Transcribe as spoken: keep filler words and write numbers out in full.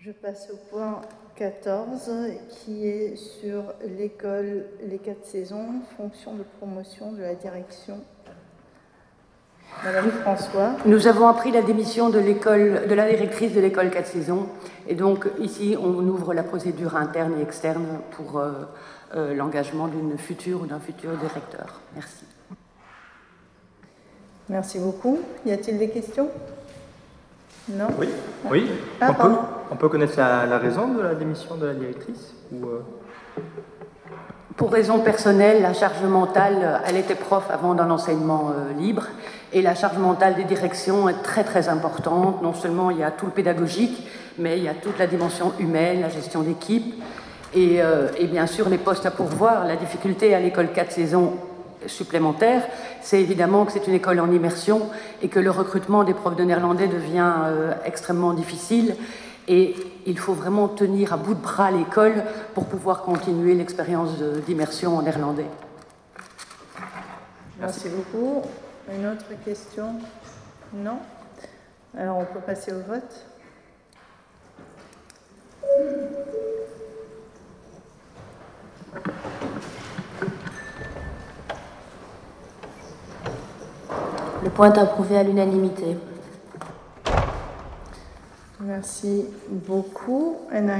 Je passe au point quatorze qui est sur l'école Les Quatre Saisons, fonction de promotion de la direction. Madame François. Nous avons appris la démission de, l'école, de la directrice de l'école Quatre Saisons et donc ici on ouvre la procédure interne et externe pour euh, euh, l'engagement d'une future ou d'un futur directeur. Merci. Merci beaucoup. Y a-t-il des questions? Non? Oui, oui. Ah, on, peut, on peut connaître la, la raison de la démission de la directrice ou euh... Pour raison personnelle, la charge mentale, elle était prof avant dans l'enseignement euh, libre, et la charge mentale des directions est très très importante. Non seulement il y a tout le pédagogique, mais il y a toute la dimension humaine, la gestion d'équipe, et, euh, et bien sûr les postes à pourvoir. La difficulté à l'école Quatre Saisons supplémentaire, c'est évidemment que c'est une école en immersion et que le recrutement des profs de néerlandais devient euh, extrêmement difficile. Et il faut vraiment tenir à bout de bras l'école pour pouvoir continuer l'expérience d'immersion en néerlandais. Merci beaucoup. Une autre question? Non? Alors on peut passer au vote. Le point est approuvé à l'unanimité. Merci beaucoup.